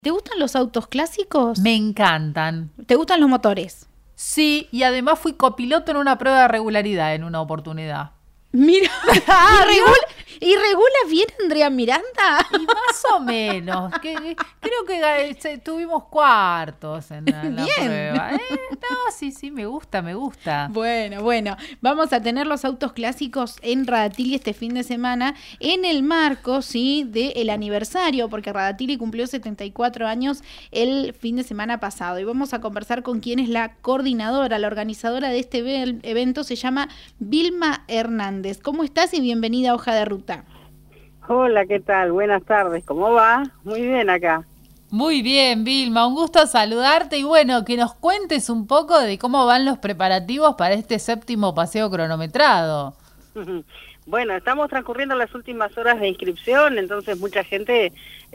¿Te gustan los autos clásicos? Me encantan. ¿Te gustan los motores? Sí, y además fui copiloto en una prueba de regularidad en una oportunidad. Mira, Ah, ¿y regula bien Andrea Miranda? Y más o menos, creo que tuvimos cuartos en la Bien. prueba. No, sí, me gusta. Bueno, vamos a tener los autos clásicos en Radatili este fin de semana en el marco, sí, del aniversario, porque Radatili cumplió 74 años el fin de semana pasado. Y vamos a conversar con quien es la coordinadora, la organizadora de este evento, se llama Vilma Hernández. ¿Cómo estás y bienvenida a Hoja de Ruta? Hola, ¿qué tal? Buenas tardes, ¿cómo va? Muy bien acá. Muy bien, Vilma, un gusto saludarte y bueno, que nos cuentes un poco de cómo van los preparativos para este 7º paseo cronometrado. Bueno, estamos transcurriendo las últimas horas de inscripción, entonces mucha gente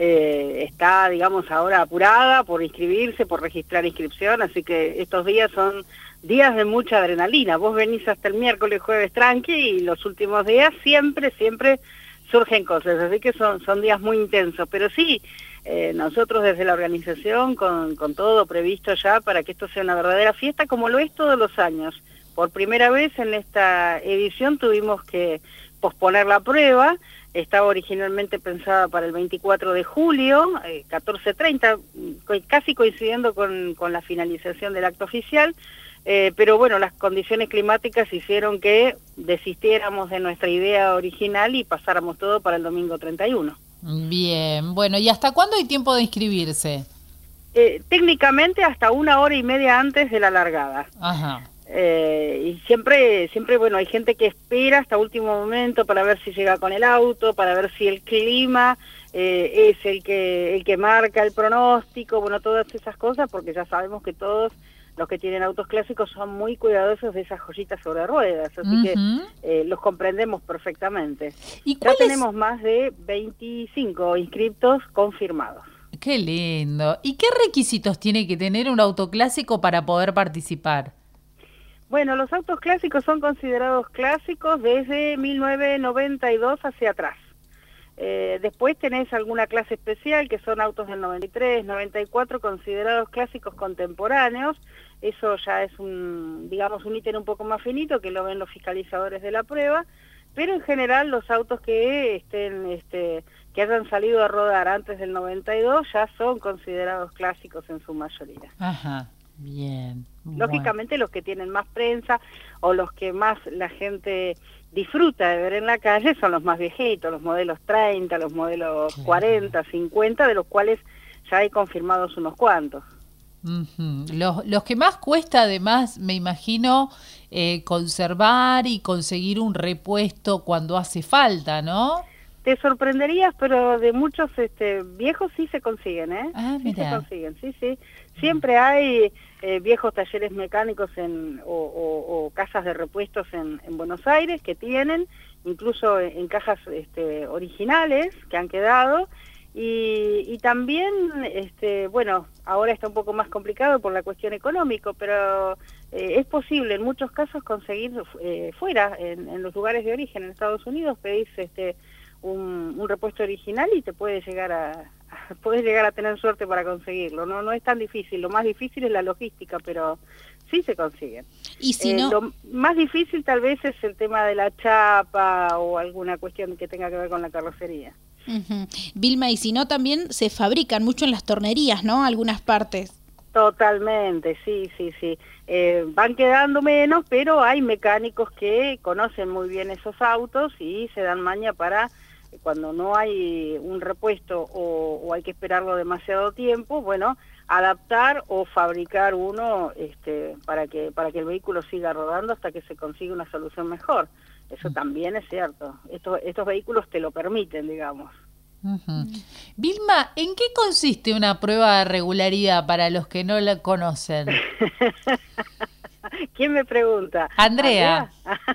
está, digamos, ahora apurada por inscribirse, por registrar inscripción, así que estos días son días de mucha adrenalina. Vos venís hasta el miércoles, jueves tranqui y los últimos días siempre surgen cosas, así que son días muy intensos, pero sí, nosotros desde la organización con todo previsto ya para que esto sea una verdadera fiesta como lo es todos los años. Por primera vez en esta edición tuvimos que posponer la prueba, estaba originalmente pensada para el 24 de julio, 14:30, casi coincidiendo con la finalización del acto oficial, pero bueno, las condiciones climáticas hicieron que desistiéramos de nuestra idea original y pasáramos todo para el domingo 31. Bien, bueno, ¿y hasta cuándo hay tiempo de inscribirse? Técnicamente hasta 1 hora y media antes de la largada. Ajá. Y siempre, bueno, hay gente que espera hasta último momento para ver si llega con el auto, para ver si el clima es el que marca el pronóstico, bueno, todas esas cosas, porque ya sabemos que todos los que tienen autos clásicos son muy cuidadosos de esas joyitas sobre ruedas, así que los comprendemos perfectamente. ¿Y ya tenemos más de 25 inscriptos confirmados. Qué lindo. ¿Y qué requisitos tiene que tener un auto clásico para poder participar? Bueno, los autos clásicos son considerados clásicos desde 1992 hacia atrás. Después tenés alguna clase especial que son autos del 93, 94 considerados clásicos contemporáneos. Eso ya es digamos, un ítem un poco más finito que lo ven los fiscalizadores de la prueba, pero en general los autos que que hayan salido a rodar antes del 92 ya son considerados clásicos en su mayoría. Ajá, bien. Lógicamente bueno, los que tienen más prensa o los que más la gente disfruta de ver en la calle son los más viejitos, los modelos 30, los modelos 40, 50, de los cuales ya hay confirmados unos cuantos. Los que más cuesta además, me imagino, conservar y conseguir un repuesto cuando hace falta, ¿no? Te sorprenderías, pero de muchos viejos sí se consiguen, ¿eh? Ah, sí mira. se consiguen, sí. Siempre hay viejos talleres mecánicos o casas de repuestos en Buenos Aires que tienen, incluso en cajas originales que han quedado, y también, bueno, ahora está un poco más complicado por la cuestión económica, pero es posible en muchos casos conseguir fuera, en los lugares de origen, en Estados Unidos, pedís un repuesto original y te puedes llegar a tener suerte para conseguirlo. No es tan difícil, lo más difícil es la logística, pero sí se consiguen. Y si no, lo más difícil tal vez es el tema de la chapa o alguna cuestión que tenga que ver con la carrocería. Vilma, y si no también se fabrican mucho en las tornerías, ¿no? Algunas partes. Totalmente, sí. Van quedando menos, pero hay mecánicos que conocen muy bien esos autos y se dan maña para cuando no hay un repuesto o hay que esperarlo demasiado tiempo, bueno, adaptar o fabricar uno para que el vehículo siga rodando hasta que se consiga una solución mejor. Eso también es cierto. Estos vehículos te lo permiten, digamos. Vilma, ¿en qué consiste una prueba de regularidad para los que no la conocen? ¿Quién me pregunta? Andrea.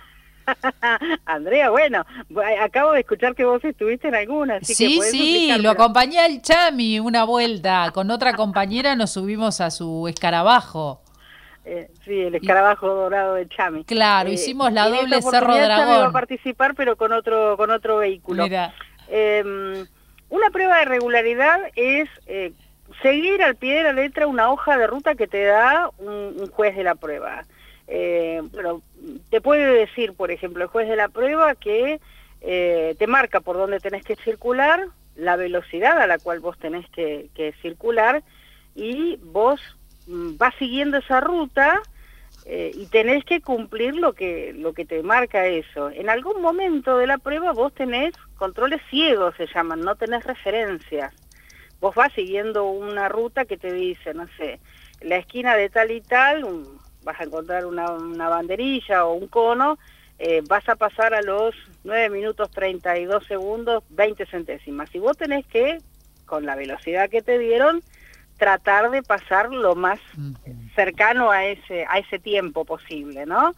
Andrea, bueno, acabo de escuchar que vos estuviste en alguna, así que podés explicarme. Lo acompañé al Chami una vuelta, con otra compañera nos subimos a su escarabajo. Sí, el escarabajo dorado de Chami. Claro, hicimos la doble Cerro Dragón. Dragón. Chami va a participar, pero con otro vehículo. Mira. Una prueba de regularidad es seguir al pie de la letra una hoja de ruta que te da un juez de la prueba. Bueno, te puede decir, por ejemplo, el juez de la prueba que te marca por dónde tenés que circular, la velocidad a la cual vos tenés que circular, y vos vas siguiendo esa ruta y tenés que cumplir lo que te marca eso. En algún momento de la prueba vos tenés controles ciegos, se llaman, no tenés referencias. Vos vas siguiendo una ruta que te dice, no sé, en la esquina de tal y tal, vas a encontrar una banderilla o un cono, vas a pasar a los 9 minutos 32 segundos 20 centésimas. Y vos tenés que, con la velocidad que te dieron, tratar de pasar lo más cercano a ese tiempo posible, ¿no?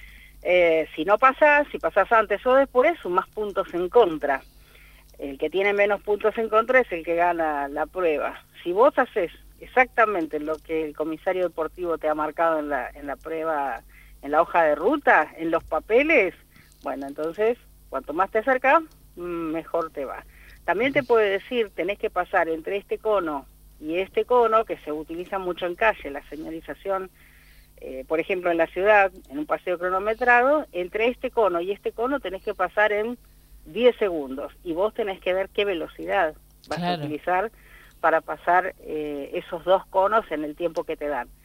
Si pasás antes o después, sumás puntos en contra. El que tiene menos puntos en contra es el que gana la prueba. Si vos haces exactamente lo que el comisario deportivo te ha marcado en la prueba, en la hoja de ruta, en los papeles, bueno, entonces, cuanto más te acercas, mejor te va. También te puede decir, tenés que pasar entre este cono y este cono, que se utiliza mucho en calle, la señalización, por ejemplo, en la ciudad, en un paseo cronometrado, entre este cono y este cono tenés que pasar en 10 segundos, y vos tenés que ver qué velocidad vas a utilizar para pasar esos dos conos en el tiempo que te dan.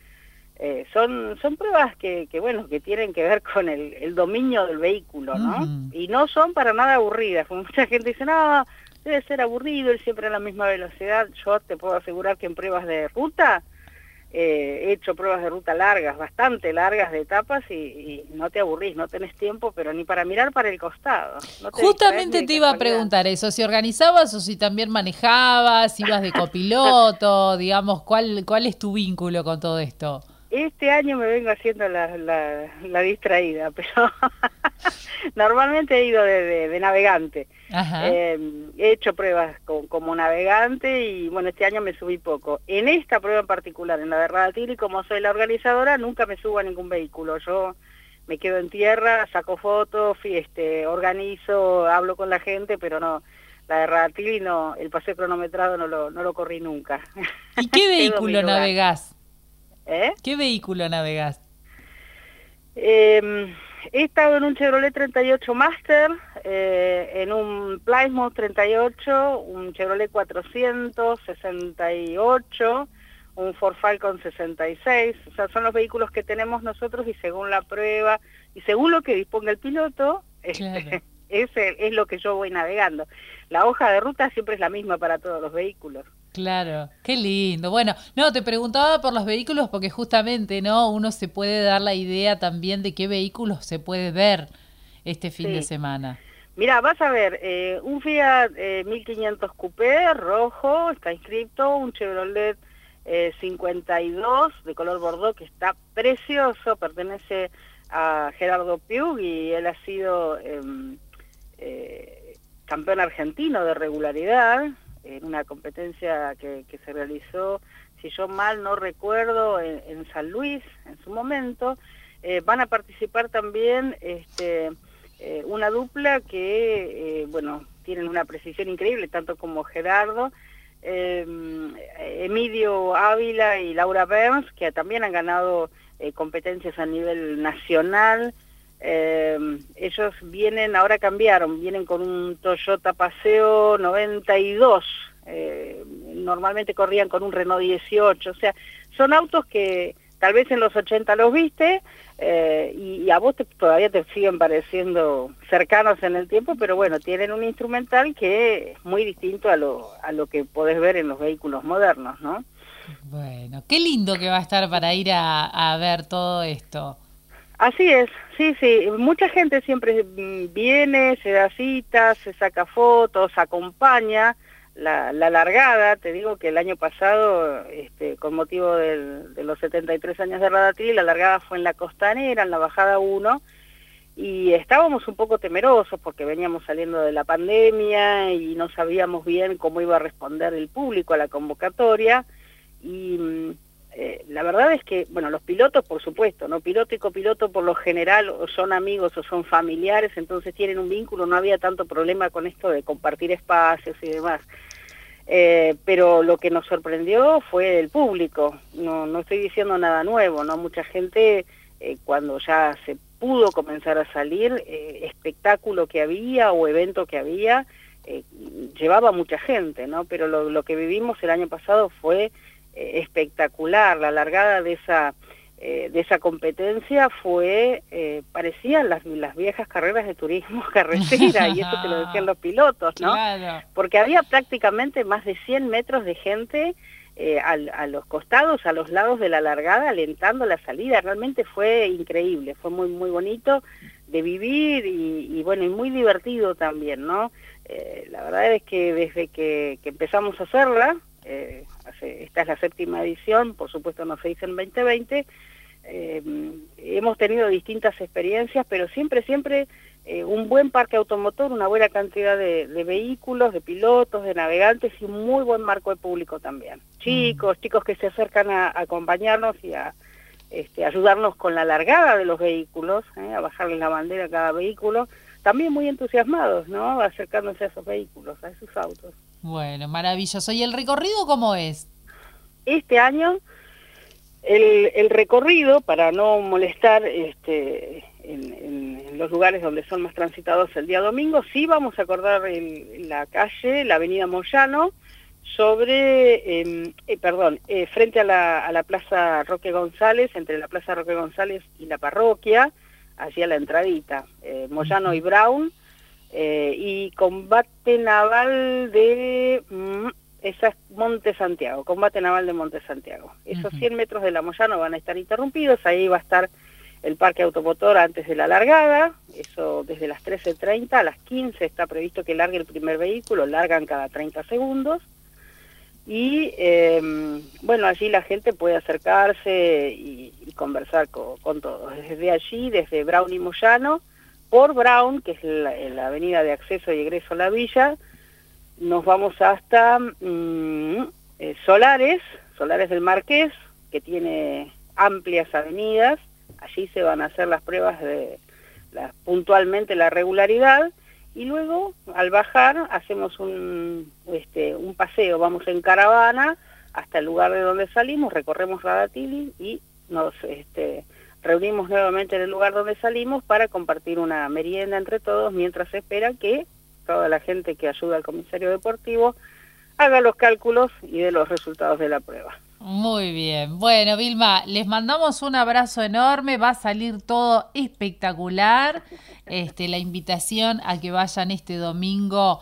Son pruebas que tienen que ver con el dominio del vehículo, ¿no? Y no son para nada aburridas. Como mucha gente dice, no, debe ser aburrido, él siempre a la misma velocidad. Yo te puedo asegurar que en pruebas de ruta, he hecho pruebas de ruta largas, bastante largas, de etapas, y no te aburrís, no tenés tiempo, pero ni para mirar para el costado. No te Justamente te iba a preguntar eso, si organizabas o si también manejabas, ibas de copiloto, digamos, ¿cuál es tu vínculo con todo esto? Este año me vengo haciendo la distraída, pero normalmente he ido de navegante. He hecho pruebas como navegante y bueno, este año me subí poco. En esta prueba en particular, en la de Radatili, como soy la organizadora, nunca me subo a ningún vehículo. Yo me quedo en tierra, saco fotos, organizo, hablo con la gente, pero no, la de Radatili no, el paseo cronometrado no lo corrí nunca. ¿Y qué vehículo navegás? ¿Qué vehículo navegás? He estado en un Chevrolet 38 Master, en un Plymouth 38, un Chevrolet 400, 68, un Ford Falcon 66, o sea, son los vehículos que tenemos nosotros y según la prueba y según lo que disponga el piloto, claro. es lo que yo voy navegando. La hoja de ruta siempre es la misma para todos los vehículos. Claro, qué lindo. Bueno, no, te preguntaba por los vehículos porque justamente, ¿no? Uno se puede dar la idea también de qué vehículos se puede ver este fin de semana. Mira, vas a ver, un Fiat 1500 Coupé rojo, está inscrito, un Chevrolet 52 de color bordeaux que está precioso, pertenece a Gerardo Piug y él ha sido campeón argentino de regularidad en una competencia que se realizó, si yo mal no recuerdo, en San Luis en su momento. Van a participar también una dupla que, tienen una precisión increíble, tanto como Gerardo, Emilio Ávila y Laura Burns, que también han ganado competencias a nivel nacional. Ellos ahora cambiaron, vienen con un Toyota Paseo 92, normalmente corrían con un Renault 18, o sea, son autos que tal vez en los 80 los viste, y a vos todavía te siguen pareciendo cercanos en el tiempo, pero bueno, tienen un instrumental que es muy distinto a lo que podés ver en los vehículos modernos, ¿no? Bueno, qué lindo que va a estar para ir a ver todo esto. Así es, sí, mucha gente siempre viene, se da citas, se saca fotos, acompaña la largada. Te digo que el año pasado, con motivo de los 73 años de Radatili, la largada fue en la Costanera, en la bajada 1, y estábamos un poco temerosos porque veníamos saliendo de la pandemia y no sabíamos bien cómo iba a responder el público a la convocatoria, y la verdad es que, los pilotos, por supuesto, ¿no? Piloto y copiloto por lo general o son amigos o son familiares, entonces tienen un vínculo, no había tanto problema con esto de compartir espacios y demás. Pero lo que nos sorprendió fue el público. No estoy diciendo nada nuevo, ¿no? Mucha gente, cuando ya se pudo comenzar a salir, espectáculo que había o evento que había, llevaba mucha gente, ¿no? Pero lo que vivimos el año pasado fue espectacular. La largada de esa competencia fue, parecían las viejas carreras de turismo carretera, y eso te lo decían los pilotos, ¿no? Claro. Porque había prácticamente más de 100 metros de gente a los costados, a los lados de la largada, alentando la salida. Realmente fue increíble, fue muy, muy bonito de vivir y bueno, y muy divertido también, ¿no? La verdad es que desde que empezamos a hacerla, esta es la 7ª edición, por supuesto no se hizo en 2020, hemos tenido distintas experiencias, pero siempre un buen parque automotor, una buena cantidad de vehículos, de pilotos, de navegantes y un muy buen marco de público también. Chicos que se acercan a acompañarnos y a ayudarnos con la largada de los vehículos, a bajarles la bandera a cada vehículo, también muy entusiasmados, ¿no? Acercándose a esos vehículos, a esos autos. Bueno, maravilloso. ¿Y el recorrido cómo es? Este año el recorrido, para no molestar en los lugares donde son más transitados el día domingo, sí vamos a acordar la calle, la avenida Moyano, frente a la Plaza Roque González, entre la Plaza Roque González y la parroquia, hacia la entradita, Moyano y Brown, y combate naval de... esa es Monte Santiago, combate naval de Monte Santiago. Esos 100 metros de la Moyano van a estar interrumpidos, ahí va a estar el parque automotor antes de la largada, eso desde las 13:30 a las 15 está previsto que largue el primer vehículo, largan cada 30 segundos, y bueno, allí la gente puede acercarse y conversar con todos. Desde allí, desde Brown y Moyano, por Brown, que es la avenida de acceso y egreso a la villa, nos vamos hasta Solares del Marqués, que tiene amplias avenidas. Allí se van a hacer las pruebas puntualmente la regularidad, y luego al bajar hacemos un paseo, vamos en caravana hasta el lugar de donde salimos, recorremos Radatili y nos reunimos nuevamente en el lugar donde salimos para compartir una merienda entre todos mientras se espera que toda la gente que ayuda al comisario deportivo haga los cálculos y dé los resultados de la prueba. Muy bien. Bueno, Vilma, les mandamos un abrazo enorme, va a salir todo espectacular. La invitación a que vayan este domingo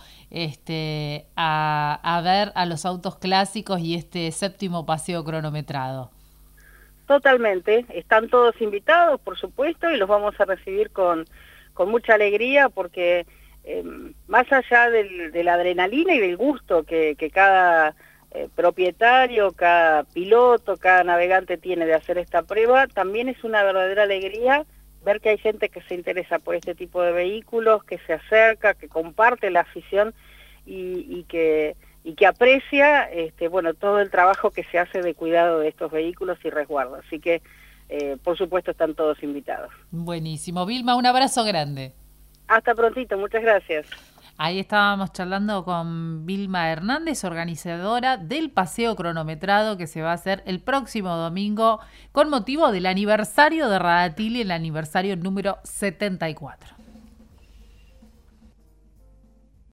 a ver a los autos clásicos y este 7º paseo cronometrado. Totalmente, están todos invitados, por supuesto, y los vamos a recibir con mucha alegría, porque más allá de la adrenalina y del gusto que cada propietario, cada piloto, cada navegante tiene de hacer esta prueba, también es una verdadera alegría ver que hay gente que se interesa por este tipo de vehículos, que se acerca, que comparte la afición y que aprecia bueno, todo el trabajo que se hace de cuidado de estos vehículos y resguardo. Así que, por supuesto, están todos invitados. Buenísimo. Vilma, un abrazo grande. Hasta prontito, muchas gracias. Ahí estábamos charlando con Vilma Hernández, organizadora del paseo cronometrado que se va a hacer el próximo domingo con motivo del aniversario de Radatili, el aniversario número 74.